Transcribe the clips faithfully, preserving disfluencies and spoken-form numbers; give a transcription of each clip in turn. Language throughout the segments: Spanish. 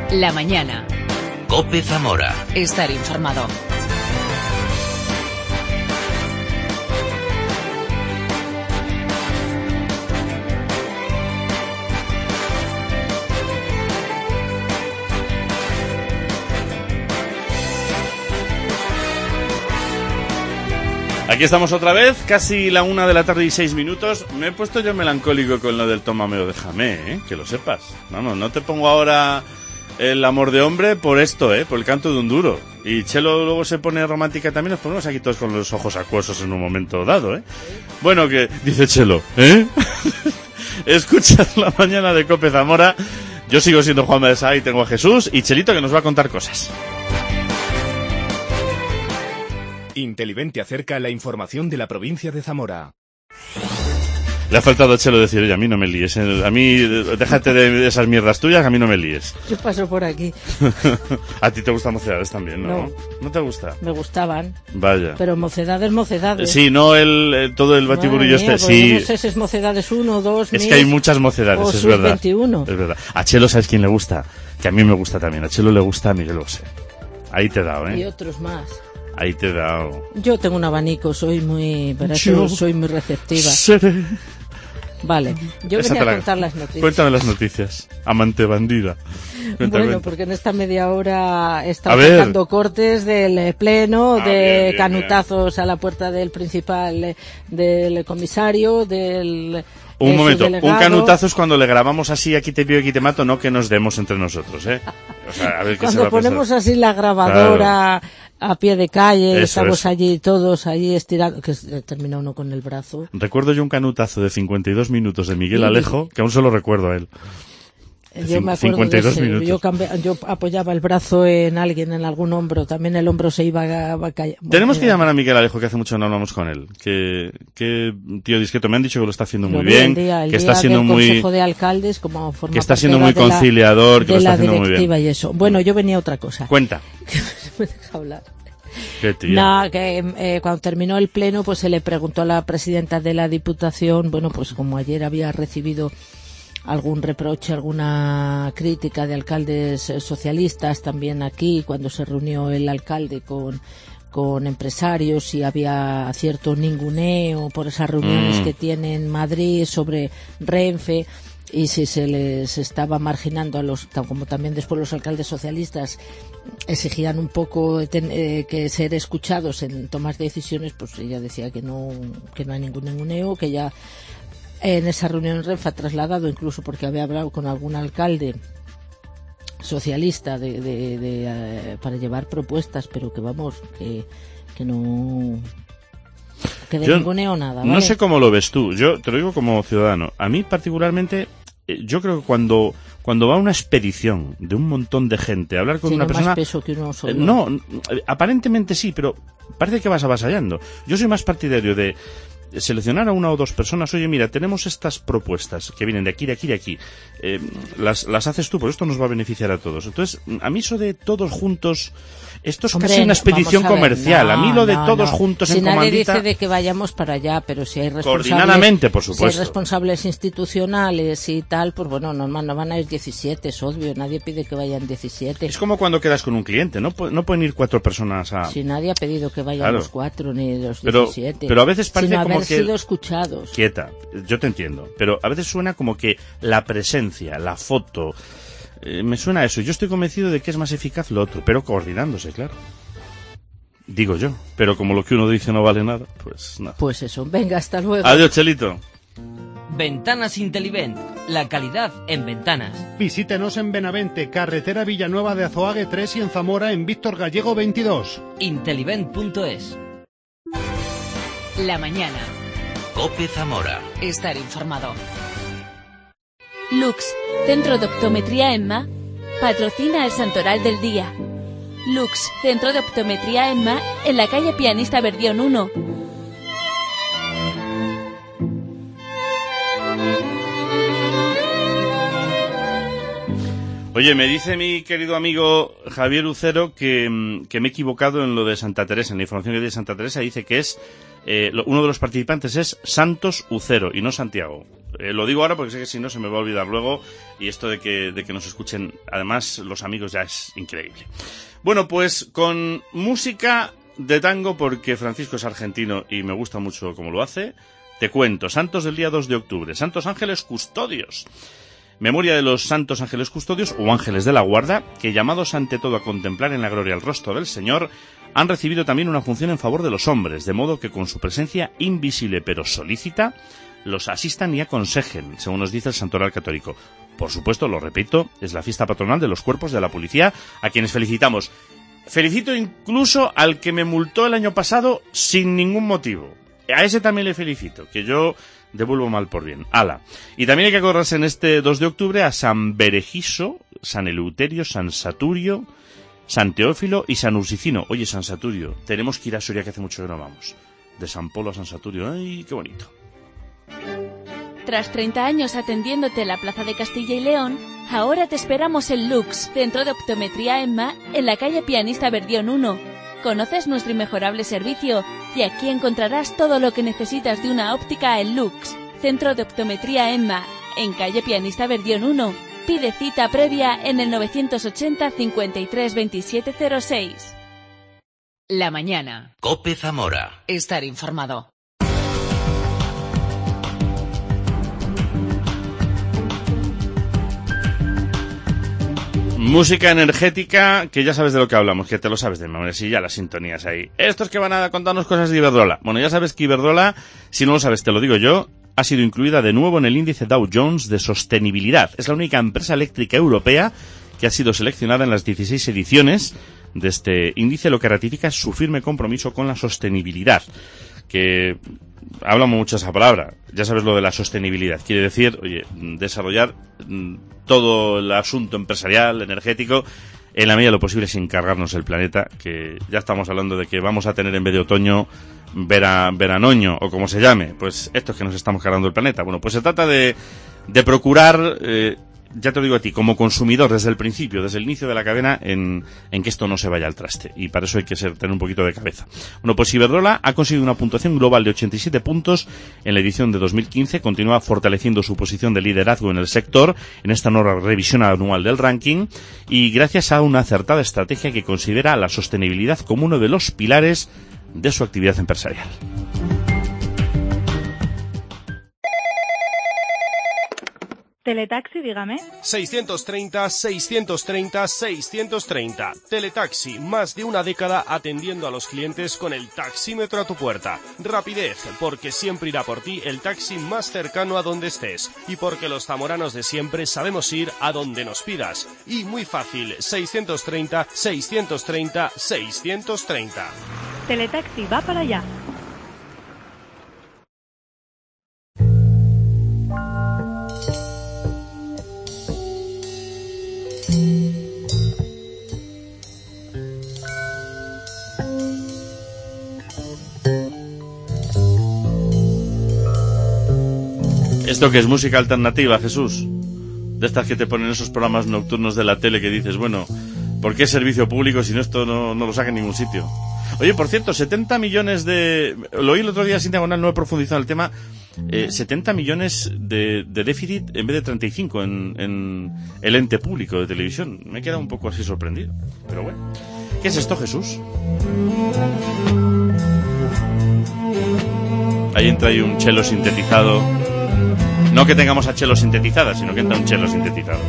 La mañana. COPE Zamora. Estar informado. Aquí estamos otra vez, casi la una de la tarde y seis minutos. Me he puesto yo melancólico con lo del tómame o déjame, ¿eh? Que lo sepas. Vamos, no te pongo ahora el amor de hombre por esto, ¿eh? Por el canto de un duro. Y Chelo luego se pone romántica también, nos ponemos aquí todos con los ojos acuosos en un momento dado, ¿eh? Bueno, que dice Chelo, ¿eh? Escuchas La Mañana de COPE Zamora. Yo sigo siendo Juan de Sá y tengo a Jesús y Chelito que nos va a contar cosas. Intelivent te acerca la información de la provincia de Zamora. Le ha faltado a Chelo decir, oye, a mí no me líes, ¿eh? A mí, déjate de esas mierdas tuyas, a mí no me líes. Yo paso por aquí. A ti te gustan Mocedades también, ¿no? No. ¿No te gusta? Me gustaban. Vaya. Pero Mocedades, Mocedades. Sí, no el, el todo el batiburrillo este, pues sí. No sé si es Mocedades uno, dos, Es que hay muchas Mocedades, o es sus verdad. veintiuno. Es verdad. A Chelo, ¿sabes quién le gusta? Que a mí me gusta también. A Chelo le gusta a Miguel Bosé. Ahí te he dado, ¿eh? Y otros más. Ahí te he dado. Yo tengo un abanico, soy muy... Para Yo eso soy muy receptiva. Seré. Vale, yo Esa venía a la... contar las noticias. Cuéntame las noticias, amante bandida. Cuenta, bueno, cuenta. porque en esta media hora he estado A ver. sacando cortes del pleno, Ah, de bien, bien, canutazos bien. A la puerta del principal, del comisario, del... Un momento, delegado. un canutazo es cuando le grabamos así, aquí te pido, aquí te mato, no que nos demos entre nosotros, ¿eh? O sea, a ver qué se va Cuando a ponemos pensar. así la grabadora... Claro. A pie de calle, Eso estamos es. allí todos, allí estirando, que termina uno con el brazo. Recuerdo yo un canutazo de cincuenta y dos minutos de Miguel Alejo, que aún solo recuerdo a él. Yo me acuerdo cincuenta y dos de ese. minutos. Yo, cambi- yo apoyaba el brazo en alguien, en algún hombro, también el hombro se iba a, a caer. Tenemos bueno, que llamar a Miguel Alejo, que hace mucho no hablamos con él. Que, que tío discreto, me han dicho que lo está haciendo muy vi bien, el día, el que día está siendo del muy... Consejo de Alcaldes, como forma que está parte siendo de muy la- de la- conciliador, que de lo está la haciendo muy bien. directiva y eso. Bueno, yo venía a otra cosa. Cuenta. Que no se me deja hablar. Qué tío. Nada, que eh, cuando terminó el pleno, pues se le preguntó a la presidenta de la Diputación, bueno, pues como ayer había recibido algún reproche, alguna crítica de alcaldes eh, socialistas, también aquí, cuando se reunió el alcalde con con empresarios y había cierto ninguneo por esas reuniones Mm. que tiene en Madrid sobre Renfe, y si se les estaba marginando a los, como también después los alcaldes socialistas exigían un poco ten, eh, que ser escuchados en tomas de decisiones, pues ella decía que no, que no hay ningún ninguneo, que ya en esa reunión en Renfe ha trasladado, incluso porque había hablado con algún alcalde socialista de, de, de, eh, para llevar propuestas, pero que vamos, que, que no... Que de Yo ninguneo nada, ¿vale? No sé cómo lo ves tú, yo te lo digo como ciudadano. A mí particularmente, eh, yo creo que cuando cuando va una expedición de un montón de gente a hablar con Tiene una persona... más peso que uno solo. Eh, no, eh, aparentemente sí, pero parece que vas avasallando. Yo soy más partidario de seleccionar a una o dos personas. Oye, mira, tenemos estas propuestas que vienen de aquí, de aquí, de aquí. Eh, las, las haces tú, porque esto nos va a beneficiar a todos. Entonces, a mí eso de todos juntos... Esto es Hombre, casi una expedición vamos a ver, comercial. no, a mí lo de no, todos no. juntos si en nadie comandita... dice de que vayamos para allá, pero si hay responsables... Coordinadamente, por supuesto. Si hay responsables institucionales y tal, pues bueno, normal, no van a ir diecisiete, es obvio. Nadie pide que vayan diecisiete. Es como cuando quedas con un cliente, no, no pueden ir cuatro personas a... Si nadie ha pedido que vayan Claro. los cuatro ni los Pero- diecisiete. pero a veces parece sino como haber que- sido escuchados. Quieta, yo te entiendo, pero a veces suena como que la presencia, la foto, eh, me suena a eso. Yo estoy convencido de que es más eficaz lo otro, pero coordinándose, claro. Digo yo, pero como lo que uno dice no vale nada, pues nada. Pues eso, venga, hasta luego. Adiós, Chelito. Ventanas Intelivent, la calidad en ventanas. Visítenos en Benavente, carretera Villanueva de Azoague tres y en Zamora en Víctor Gallego veintidós. Intelivent punto es. La mañana. COPE Zamora. Estar informado. Lux, Centro de Optometría EMMA, patrocina el Santoral del Día. Lux, Centro de Optometría EMMA, en la calle Pianista Verdión uno. Oye, me dice mi querido amigo Javier Ucero que, que me he equivocado en lo de Santa Teresa. En la información que hay de Santa Teresa dice que es eh, lo, uno de los participantes es Santos Ucero y no Santiago. Eh, lo digo ahora porque sé que si no se me va a olvidar luego, y esto de que, de que nos escuchen además los amigos ya es increíble. Bueno, pues con música de tango, porque Francisco es argentino y me gusta mucho cómo lo hace, te cuento, santos del día dos de octubre, santos ángeles custodios. Memoria de los santos ángeles custodios o ángeles de la guarda, que llamados ante todo a contemplar en la gloria el rostro del Señor, han recibido también una función en favor de los hombres, de modo que con su presencia invisible pero solícita, los asistan y aconsejen, según nos dice el Santoral Católico. Por supuesto, lo repito, es la fiesta patronal de los cuerpos de la policía, a quienes felicitamos. Felicito incluso al que me multó el año pasado sin ningún motivo. A ese también le felicito, que yo devuelvo mal por bien. Ala. Y también hay que acordarse en este dos de octubre a San Berejiso, San Eleuterio, San Saturio, San Teófilo y San Ursicino. Oye, San Saturio, tenemos que ir a Soria, que hace mucho que no vamos. De San Polo a San Saturio. ¡Ay, qué bonito! Tras treinta años atendiéndote en la Plaza de Castilla y León, ahora te esperamos en Lux, Centro de Optometría Emma, en la calle Pianista Verdión uno. Conoces nuestro inmejorable servicio y aquí encontrarás todo lo que necesitas de una óptica en Lux, Centro de Optometría Emma, en calle Pianista Verdión uno. Pide cita previa en el novecientos ochenta cincuenta y tres veintisiete cero seis. La mañana. COPE Zamora. Estar informado. Música energética, que ya sabes de lo que hablamos, que te lo sabes de memoria, sí, ya las sintonías ahí. Estos que van a contarnos cosas de Iberdrola. Bueno, ya sabes que Iberdrola, si no lo sabes, te lo digo yo, ha sido incluida de nuevo en el índice Dow Jones de sostenibilidad. Es la única empresa eléctrica europea que ha sido seleccionada en las dieciséis ediciones de este índice, lo que ratifica su firme compromiso con la sostenibilidad. Que hablamos mucho esa palabra, ya sabes lo de la sostenibilidad. Quiere decir, oye, desarrollar todo el asunto empresarial, energético, en la medida de lo posible sin cargarnos el planeta, que ya estamos hablando de que vamos a tener en vez de otoño vera, veranoño, o como se llame, pues esto es que nos estamos cargando el planeta. Bueno, pues se trata de, de procurar, eh, ya te lo digo a ti, como consumidor desde el principio, desde el inicio de la cadena, en, en que esto no se vaya al traste. Y para eso hay que ser, tener un poquito de cabeza. Bueno, pues Iberdrola ha conseguido una puntuación global de ochenta y siete puntos en la edición de dos mil quince. Continúa fortaleciendo su posición de liderazgo en el sector, en esta nueva revisión anual del ranking, y gracias a una acertada estrategia que considera la sostenibilidad como uno de los pilares de su actividad empresarial. Teletaxi, dígame. seiscientos treinta, seiscientos treinta, seiscientos treinta. Teletaxi, más de una década atendiendo a los clientes con el taxímetro a tu puerta. Rapidez, porque siempre irá por ti el taxi más cercano a donde estés. Y porque los zamoranos de siempre sabemos ir a donde nos pidas. Y muy fácil, seiscientos treinta, seiscientos treinta, seiscientos treinta. Teletaxi, va para allá. ¿Esto que es música alternativa, Jesús? De estas que te ponen esos programas nocturnos de la tele que dices, bueno, ¿por qué servicio público si no esto no, no lo saca en ningún sitio? Oye, por cierto, setenta millones de... Lo oí el otro día sin diagonal, no he profundizado en el tema. Eh, setenta millones de, de déficit en vez de treinta y cinco en, en el ente público de televisión. Me he quedado un poco así sorprendido. Pero bueno. ¿Qué es esto, Jesús? Ahí entra ahí un chelo sintetizado. No que tengamos a chelo sintetizada, sino que entra un chelo sintetizado.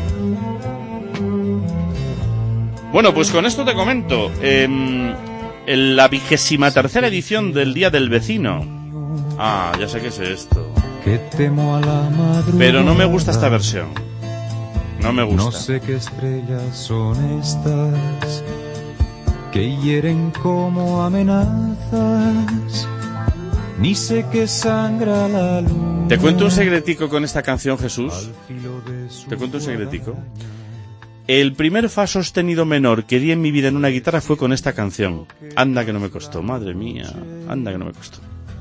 Bueno, pues con esto te comento. Eh, en la vigésima tercera edición del Día del Vecino. Ah, ya sé qué es esto. Pero no me gusta esta versión. No me gusta. No sé qué estrellas son estas que hieren como amenazas. Ni sé que sangra la luz. Te cuento un secretico con esta canción, Jesús. Te cuento un secretico. El primer fa sostenido menor que di en mi vida en una guitarra fue con esta canción. Anda que no me costó, madre mía. Anda que no me costó.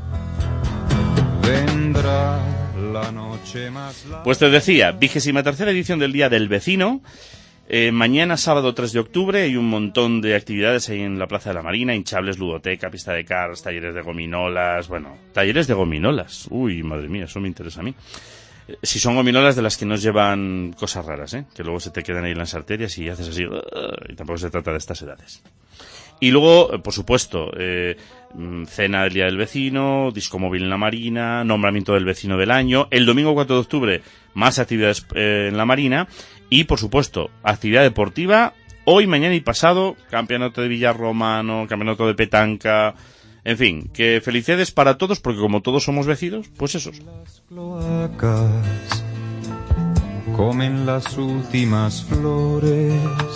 Vendrá la noche más larga. Pues te decía, vigésima tercera edición del Día del Vecino. Eh, mañana, sábado tres de octubre, hay un montón de actividades ahí en la Plaza de la Marina, hinchables, ludoteca, pista de karts, talleres de gominolas, bueno, talleres de gominolas. Uy, madre mía, eso me interesa a mí. si son gominolas de las que nos llevan cosas raras, ¿eh? Que luego se te quedan ahí en las arterias y haces así, y tampoco se trata de estas edades. Y luego, por supuesto, eh, cena del Día del Vecino, disco móvil en la Marina, nombramiento del vecino del año, el domingo cuatro de octubre más actividades eh, en la Marina y, por supuesto, actividad deportiva, hoy, mañana y pasado, campeonato de Villarromano, campeonato de petanca, en fin, que felicidades para todos, porque como todos somos vecinos, pues esos. Las cloacas comen las últimas flores.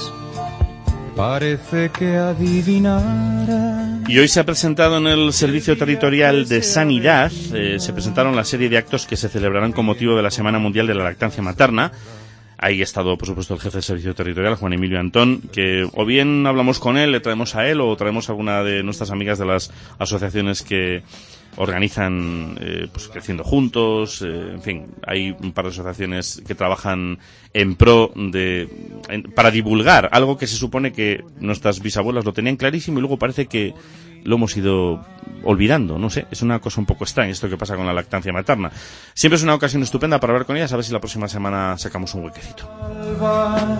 Parece que adivinaran. Y hoy se ha presentado en el Servicio Territorial de Sanidad, eh, se presentaron la serie de actos que se celebrarán con motivo de la Semana Mundial de la Lactancia Materna. Ahí ha estado, por supuesto, el jefe del Servicio Territorial, Juan Emilio Antón, que o bien hablamos con él, le traemos a él, o traemos a alguna de nuestras amigas de las asociaciones que organizan eh, pues Creciendo Juntos, eh, en fin, hay un par de asociaciones que trabajan en pro de en, para divulgar algo que se supone que nuestras bisabuelas lo tenían clarísimo y luego parece que lo hemos ido olvidando, no sé, es una cosa un poco extraña esto que pasa con la lactancia materna. Siempre es una ocasión estupenda para hablar con ellas, a ver si la próxima semana sacamos un huequecito. Alba,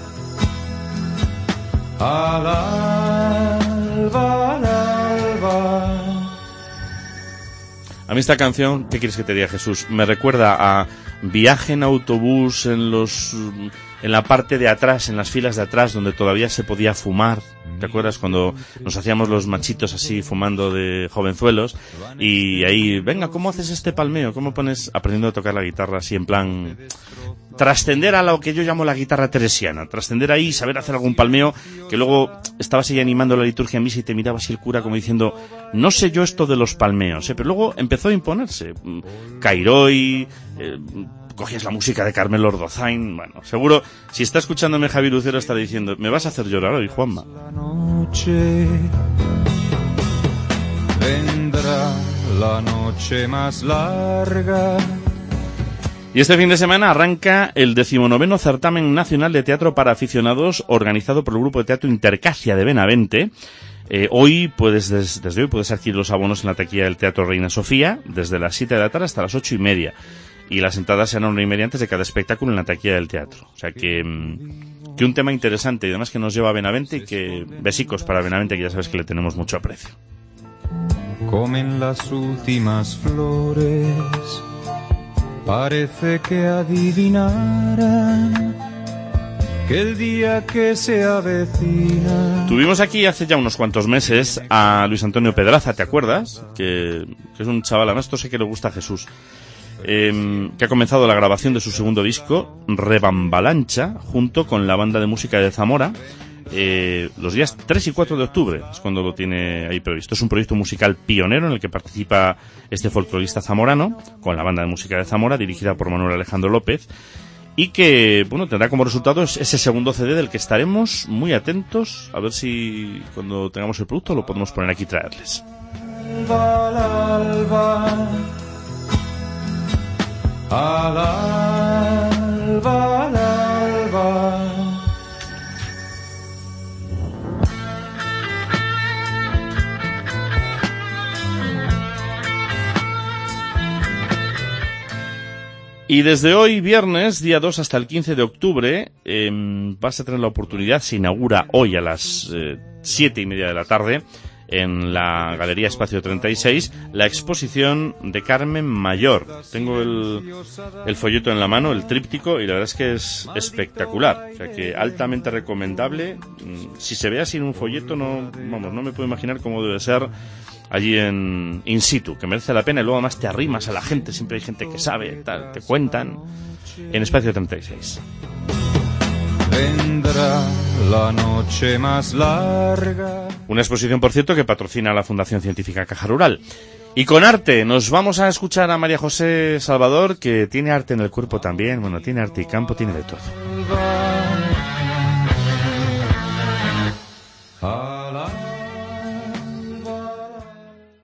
al alba, al alba. A mí esta canción, ¿qué quieres que te diga, Jesús? Me recuerda a viaje en autobús en los en la parte de atrás, en las filas de atrás, donde todavía se podía fumar. ¿Te acuerdas cuando nos hacíamos los machitos así fumando de jovenzuelos? Y ahí, venga, ¿cómo haces este palmeo? ¿Cómo pones aprendiendo a tocar la guitarra así en plan trascender a lo que yo llamo la guitarra teresiana, trascender ahí, saber hacer algún palmeo, que luego estabas ahí animando la liturgia en misa y te miraba así el cura como diciendo, no sé yo esto de los palmeos, ¿eh? Pero luego empezó a imponerse. Cairoy, eh, cogías la música de Carmelo Ordozain, bueno, seguro, si está escuchándome Javi Lucero estará diciendo, me vas a hacer llorar hoy, Juanma. La noche vendrá, la noche más larga. Y este fin de semana arranca el decimonoveno Certamen Nacional de Teatro para Aficionados organizado por el Grupo de Teatro Intercasia de Benavente. Eh, hoy puedes, des, desde hoy puedes adquirir los abonos en la taquilla del Teatro Reina Sofía desde las siete de la tarde hasta las ocho y media. Y las entradas serán una y media antes de cada espectáculo en la taquilla del teatro. O sea que, que un tema interesante y además que nos lleva a Benavente y que besicos para Benavente, que ya sabes que le tenemos mucho aprecio. Comen las últimas flores. Parece que adivinaran que el día que se avecina. Tuvimos aquí hace ya unos cuantos meses a Luis Antonio Pedraza, ¿te acuerdas? Que, que es un chaval, además esto sé que le gusta a Jesús, eh, que ha comenzado la grabación de su segundo disco, Rebambalancha, junto con la banda de música de Zamora. Eh, los días tres y cuatro de octubre es cuando lo tiene ahí previsto. Es un proyecto musical pionero en el que participa este folclorista zamorano con la banda de música de Zamora, dirigida por Manuel Alejandro López, y que, bueno, tendrá como resultado ese segundo C D del que estaremos muy atentos a ver si cuando tengamos el producto lo podemos poner aquí y traerles. Alba, al alba, al alba, al alba. Y desde hoy, viernes, día dos hasta el quince de octubre, eh, vas a tener la oportunidad, se inaugura hoy a las eh, siete y media de la tarde, en la Galería Espacio treinta y seis, la exposición de Carmen Mayor. Tengo el, el folleto en la mano, el tríptico, y la verdad es que es espectacular. O sea que altamente recomendable. Si se ve así en un folleto, no, vamos, no me puedo imaginar cómo debe ser allí en in situ, que merece la pena, y luego además te arrimas a la gente, siempre hay gente que sabe, tal, te cuentan, en Espacio treinta y seis. Vendrá la noche más larga. Una exposición, por cierto, que patrocina la Fundación Científica Caja Rural. Y con arte, nos vamos a escuchar a María José Salvador, que tiene arte en el cuerpo también, bueno, tiene arte y campo, tiene de todo. Alba.